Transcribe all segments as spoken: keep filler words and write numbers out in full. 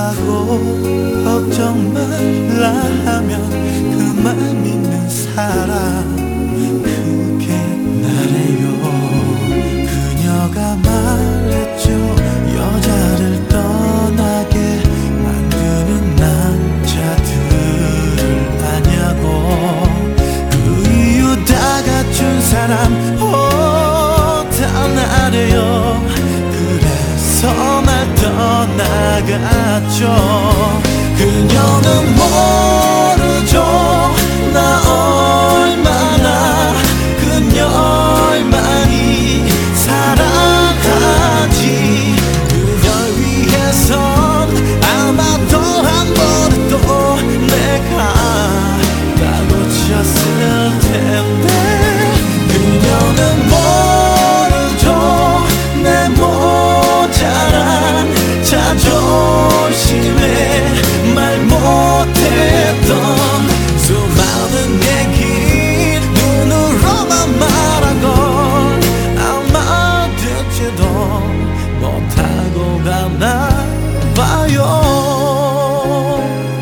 하고 걱정 말라 하면 그만 믿는 사람, 그게 나래요. 그녀가 말했죠. 여자를 떠나게 만드는 남자들을 아냐고. 그 이유 다 갖춘 사람 오, 다 나래요. 그래서 날 떠나갔죠. 그녀는 모르죠. 나 얼마나 그녀를 많이 사랑하지. 그녀를 위해선 아마도 한 번은 또 내가 다 고쳤을 텐데. 그녀는 모르죠. 내 모자란 자존심에 말 못했던 수많은 얘기 눈으로만 말한 걸 아마 듣지도 못하고 가나 봐요.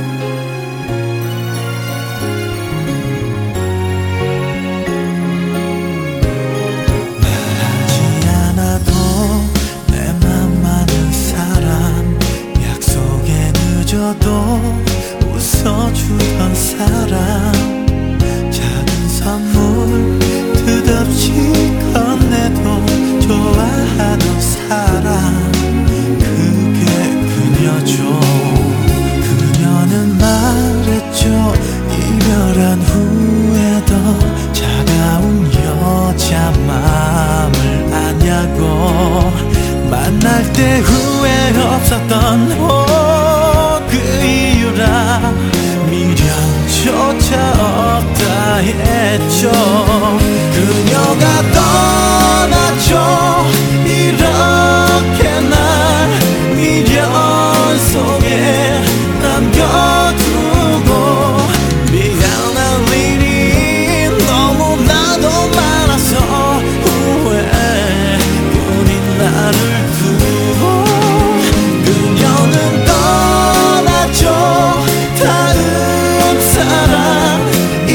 말하지 않아도 내 맘 아는 사람, 약속에 늦어도 웃어주던 사람, 작은 선물 뜻없이 건네도 좋아하던 사람, 그게 그녀죠. 그녀는 말했죠. 이별한 후에도 차가운 여자 마음을 아냐고. 만날 때 후회 없었던 오, 그 이유라 미련조차 없다 했죠. 그녀가 떠났죠. 이렇게 날 미련 속에 남겨두고. 미안한 일이 너무나도 많아서 후회뿐인 나를 두고. 그녀는 떠났죠. 다른 사람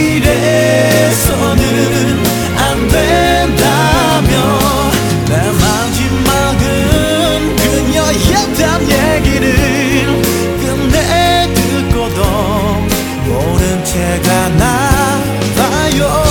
이래서는 안 된다며. 내 마지막은 그녀였단 얘기를 끝내 듣고도 모른 채 가나 봐요.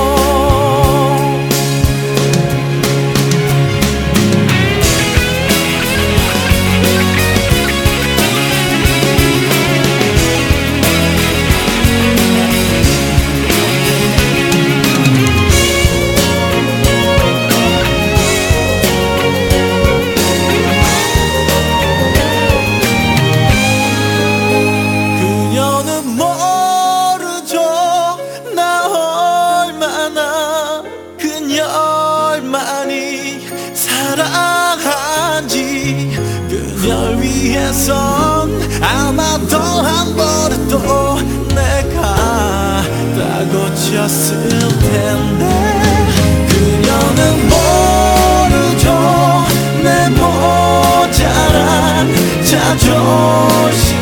그녀는 모르죠. 나 얼마나 그녀를 많이 사랑한지. 그녀를 위해선 아마도 한 번은 또 내가 다 고쳤을 텐데. 그녀는 모르죠. 내 모자란 자존심